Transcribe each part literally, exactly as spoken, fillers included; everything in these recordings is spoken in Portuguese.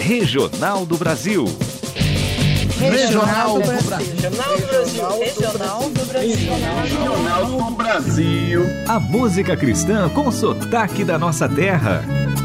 Regional do Brasil. Regional do Brasil. Regional do Brasil. Regional do Brasil. Regional do Brasil. A música cristã com sotaque da nossa terra.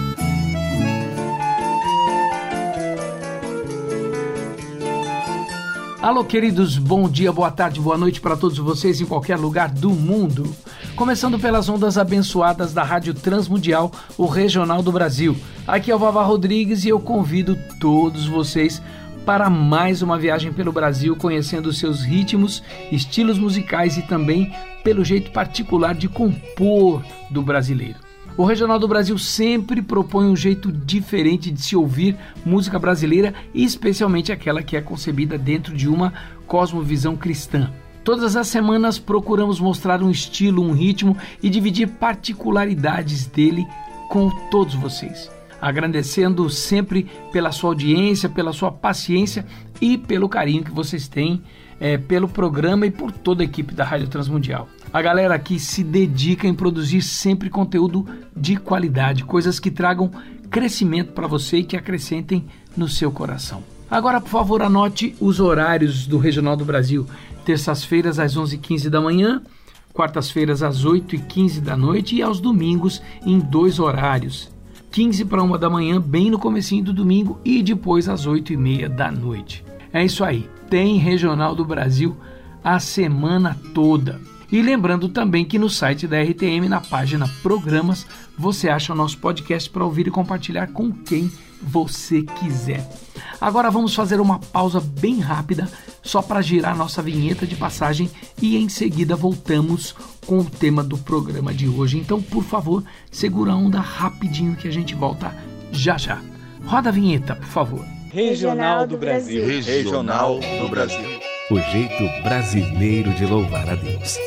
Alô, queridos, bom dia, boa tarde, boa noite para todos vocês em qualquer lugar do mundo. Começando pelas ondas abençoadas da Rádio Transmundial, o Regional do Brasil. Aqui é o Vavá Rodrigues e eu convido todos vocês para mais uma viagem pelo Brasil, conhecendo seus ritmos, estilos musicais e também pelo jeito particular de compor do brasileiro. O Regional do Brasil sempre propõe um jeito diferente de se ouvir música brasileira, e especialmente aquela que é concebida dentro de uma cosmovisão cristã. Todas as semanas procuramos mostrar um estilo, um ritmo e dividir particularidades dele com todos vocês. Agradecendo sempre pela sua audiência, pela sua paciência e pelo carinho que vocês têm é, pelo programa e por toda a equipe da Rádio Transmundial. A galera aqui se dedica em produzir sempre conteúdo de qualidade, coisas que tragam crescimento para você e que acrescentem no seu coração. Agora, por favor, anote os horários do Regional do Brasil. Terças-feiras às onze e quinze da manhã, quartas-feiras às oito e quinze da noite e aos domingos em dois horários. quinze para uma da manhã, bem no comecinho do domingo, e depois às oito e meia da noite. É isso aí, tem Regional do Brasil a semana toda. E lembrando também que no site da R T M, na página Programas, você acha o nosso podcast para ouvir e compartilhar com quem você quiser. Agora vamos fazer uma pausa bem rápida, só para girar nossa vinheta de passagem, e em seguida voltamos com o tema do programa de hoje. Então, por favor, segura a onda rapidinho que a gente volta já já. Roda a vinheta, por favor. Regional do Brasil. Regional do Brasil. O jeito brasileiro de louvar a Deus.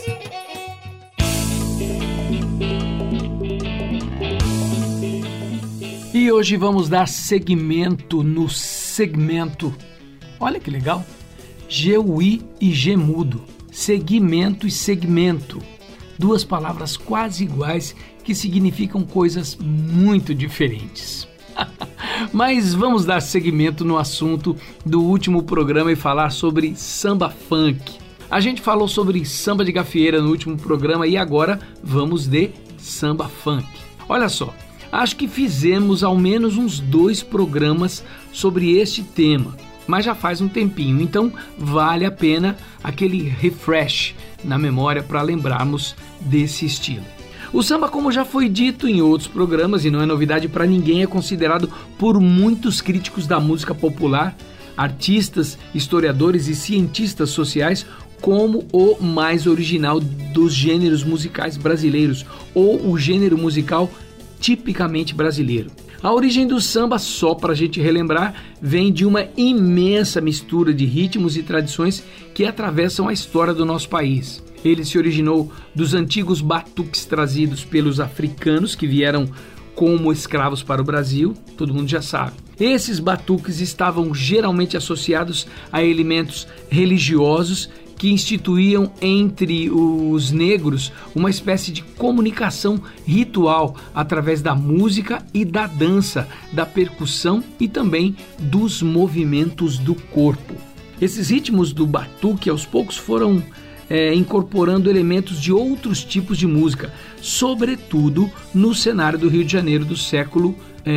E hoje vamos dar seguimento no segmento. Olha que legal. G U I e G mudo. Segmento e segmento. Duas palavras quase iguais que significam coisas muito diferentes. Mas vamos dar seguimento no assunto do último programa e falar sobre samba funk. A gente falou sobre samba de gafieira no último programa e agora vamos de samba funk. Olha só, acho que fizemos ao menos uns dois programas sobre este tema, mas já faz um tempinho, então vale a pena aquele refresh na memória para lembrarmos desse estilo. O samba, como já foi dito em outros programas e não é novidade para ninguém, é considerado por muitos críticos da música popular, artistas, historiadores e cientistas sociais como o mais original dos gêneros musicais brasileiros, ou o gênero musical tipicamente brasileiro. A origem do samba, só para a gente relembrar, vem de uma imensa mistura de ritmos e tradições que atravessam a história do nosso país. Ele se originou dos antigos batuques trazidos pelos africanos que vieram como escravos para o Brasil, todo mundo já sabe. Esses batuques estavam geralmente associados a elementos religiosos que instituíam entre os negros uma espécie de comunicação ritual através da música e da dança, da percussão e também dos movimentos do corpo. Esses ritmos do batuque aos poucos foram É, incorporando elementos de outros tipos de música, sobretudo no cenário do Rio de Janeiro do século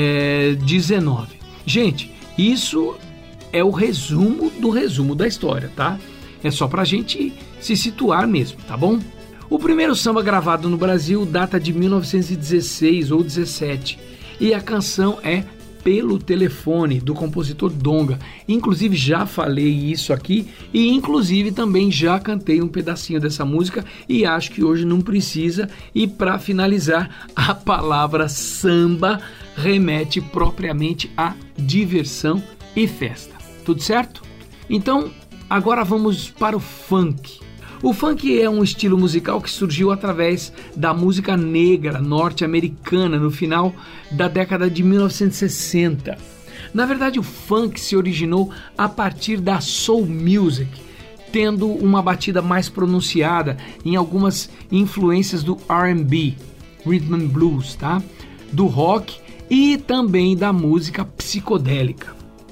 é, dezenove. Gente, isso é o resumo do resumo da história, tá? É só pra gente se situar mesmo, tá bom? O primeiro samba gravado no Brasil data de mil novecentos e dezesseis ou dezessete e a canção é Pelo Telefone, do compositor Donga. Inclusive já falei isso aqui e inclusive também já cantei um pedacinho dessa música e acho que hoje não precisa. E para finalizar, a palavra samba remete propriamente à diversão e festa. Tudo certo? Então, agora vamos para o funk. O funk é um estilo musical que surgiu através da música negra norte-americana no final da década de mil novecentos e sessenta. Na verdade, o funk se originou a partir da soul music, tendo uma batida mais pronunciada em algumas influências do R and B, Rhythm and Blues, tá? Do rock e também da música psicodélica.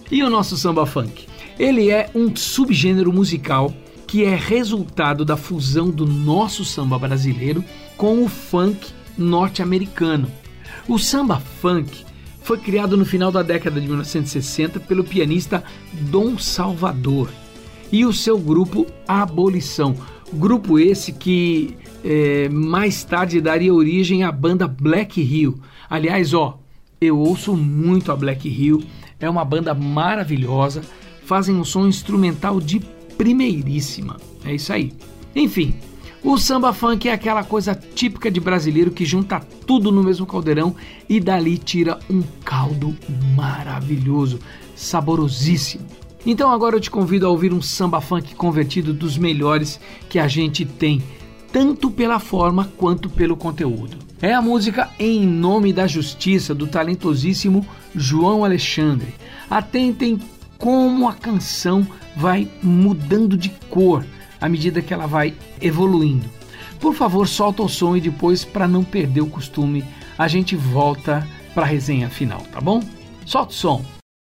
E o nosso samba funk? Ele é um subgênero musical que é resultado da fusão do nosso samba brasileiro com o funk norte-americano. O samba funk foi criado no final da década de mil novecentos e sessenta pelo pianista Dom Salvador e o seu grupo Abolição. Grupo esse que é, mais tarde daria origem à banda Black Hill. Aliás, ó, eu ouço muito a Black Hill, é uma banda maravilhosa, fazem um som instrumental de primeiríssima. É isso aí. Enfim, o samba funk é aquela coisa típica de brasileiro que junta tudo no mesmo caldeirão e dali tira um caldo maravilhoso, saborosíssimo. Então agora eu te convido a ouvir um samba funk convertido dos melhores que a gente tem, tanto pela forma quanto pelo conteúdo. É a música Em Nome da Justiça, do talentosíssimo João Alexandre. Atentem como a canção vai mudando de cor à medida que ela vai evoluindo. Por favor, solta o som e depois, para não perder o costume, a gente volta para a resenha final, tá bom? Solta o som!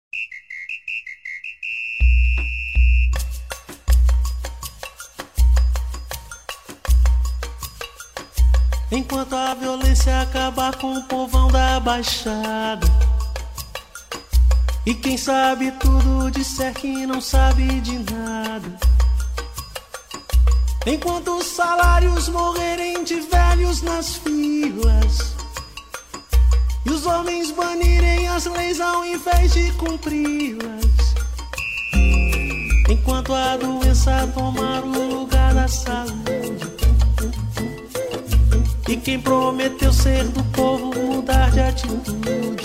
Enquanto a violência acabar com o povão da Baixada, e quem sabe tudo disser que não sabe de nada, enquanto os salários morrerem de velhos nas filas e os homens banirem as leis ao invés de cumpri-las, enquanto a doença tomar o lugar da saúde e quem prometeu ser do povo mudar de atitude,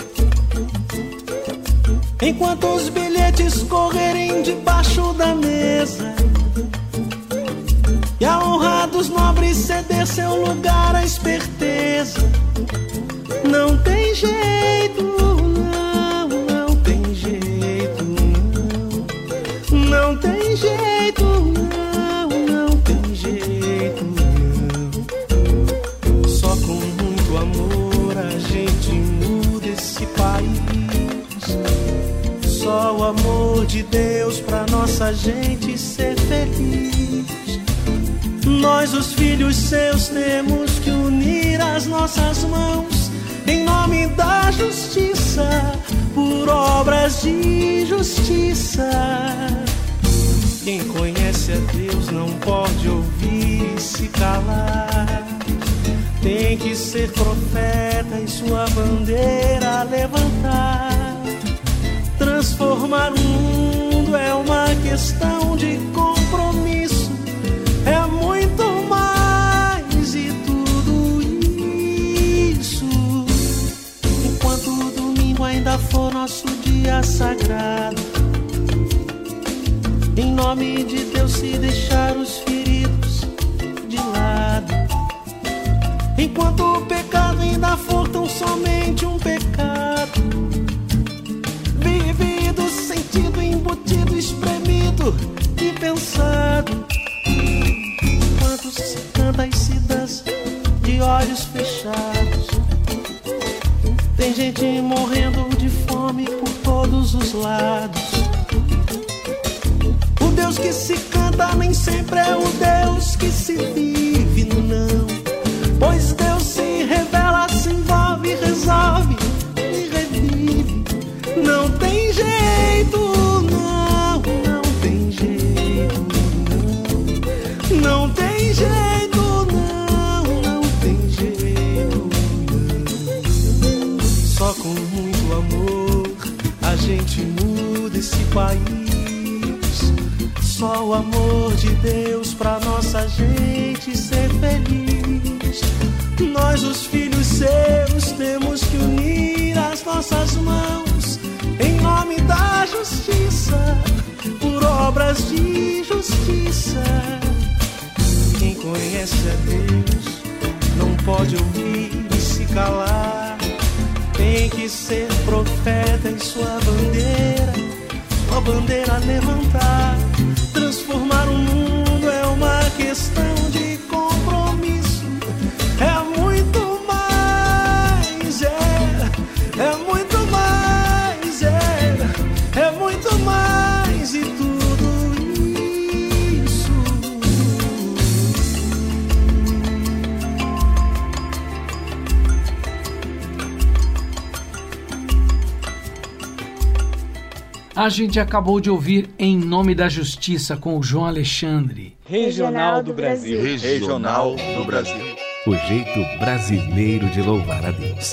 enquanto os bilhetes correrem debaixo da mesa e a honra dos nobres ceder seu lugar à esperteza, não tem jeito, não, não tem jeito, não, não tem jeito, não, não tem jeito, não. Só com muito amor a gente muda esse país. Só o amor de Deus pra nossa gente ser feliz. Nós, os filhos seus, temos que unir as nossas mãos em nome da justiça, por obras de justiça. Quem conhece a Deus não pode ouvir e se calar. Tem que ser profeta e sua bandeira levantar. Transformar o mundo é uma questão de compromisso, é muito mais e tudo isso. Enquanto o domingo ainda for nosso dia sagrado, em nome de Deus, se deixar os feridos de lado, enquanto o pecado ainda for tão somente um pecado, vivido, sentido, embutido, espremido e pensado, enquanto se canta e se dança de olhos fechados, tem gente morrendo de fome por todos os lados. O Deus que se canta nem sempre é o Deus que se vive, não. Pois Deus se revela, se envolve, resolve e revive. Não tem jeito, não, não tem jeito, não. Não tem jeito, não, não tem jeito, não. Só com muito amor a gente muda esse país. Só o amor de Deus pra nossa gente ser feliz. Nós, os filhos seus, temos que unir as nossas mãos em nome da justiça, por obras de justiça. Quem conhece a Deus não pode ouvir e se calar. Tem que ser profeta e sua bandeira, sua bandeira levantar. Transformar o mundo é uma questão de compromisso. É muito mais, é, é muito mais, é, é muito A gente acabou de ouvir Em Nome da Justiça com o João Alexandre. Regional do Brasil. Regional do Brasil. O jeito brasileiro de louvar a Deus.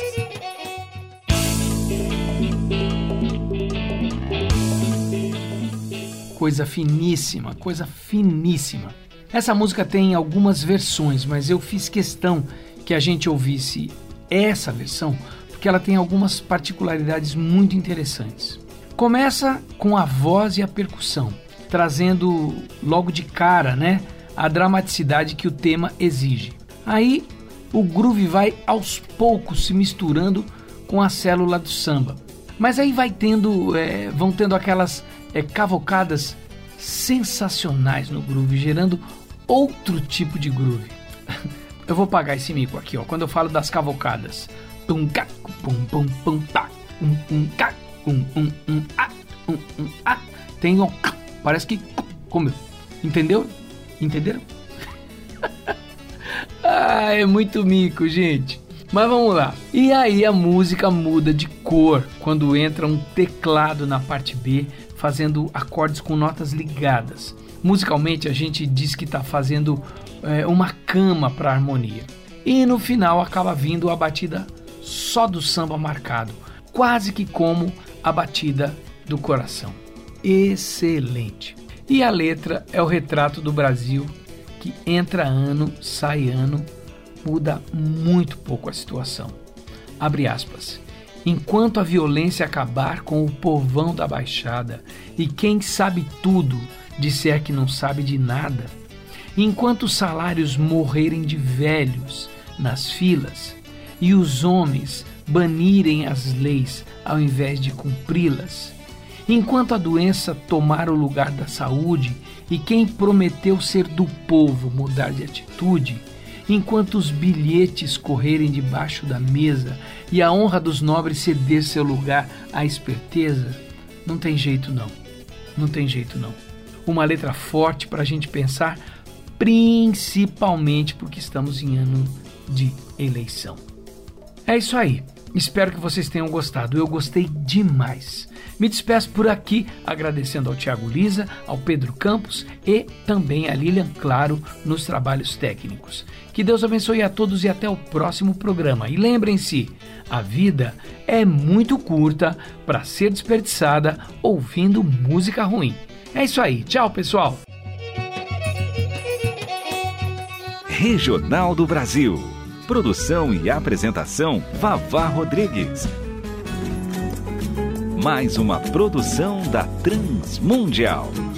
Coisa finíssima, coisa finíssima. Essa música tem algumas versões, mas eu fiz questão que a gente ouvisse essa versão, porque ela tem algumas particularidades muito interessantes. Começa com a voz e a percussão, trazendo logo de cara, né, a dramaticidade que o tema exige. Aí o groove vai aos poucos se misturando com a célula do samba. Mas aí vai tendo, é, vão tendo aquelas é, cavocadas sensacionais no groove, gerando outro tipo de groove. Eu vou pagar esse mico aqui, ó, quando eu falo das cavocadas. Tum, ca, pum, pum, pum, tá, um, um, ca, um, um, um, ah, um, um, ah. Tem um, parece que, como, entendeu? Entenderam? Ah, é muito mico, gente. Mas vamos lá. E aí a música muda de cor quando entra um teclado na parte B, fazendo acordes com notas ligadas. Musicalmente a gente diz que está fazendo é, uma cama para a harmonia. E no final acaba vindo a batida só do samba marcado, quase que como a batida do coração. Excelente. E a letra é o retrato do Brasil, que entra ano, sai ano, muda muito pouco a situação. Abre aspas. Enquanto a violência acabar com o povão da Baixada e quem sabe tudo disser que não sabe de nada, enquanto os salários morrerem de velhos nas filas e os homens banirem as leis ao invés de cumpri-las, enquanto a doença tomar o lugar da saúde e quem prometeu ser do povo mudar de atitude, enquanto os bilhetes correrem debaixo da mesa e a honra dos nobres ceder seu lugar à esperteza, não tem jeito não, não tem jeito não. Uma letra forte para a gente pensar, principalmente porque estamos em ano de eleição. É isso aí, espero que vocês tenham gostado, eu gostei demais. Me despeço por aqui, agradecendo ao Thiago Lisa, ao Pedro Campos e também a Lilian Claro nos trabalhos técnicos. Que Deus abençoe a todos e até o próximo programa. E lembrem-se, a vida é muito curta para ser desperdiçada ouvindo música ruim. É isso aí, tchau pessoal! Regional do Brasil. Produção e apresentação, Vavá Rodrigues. Mais uma produção da Transmundial.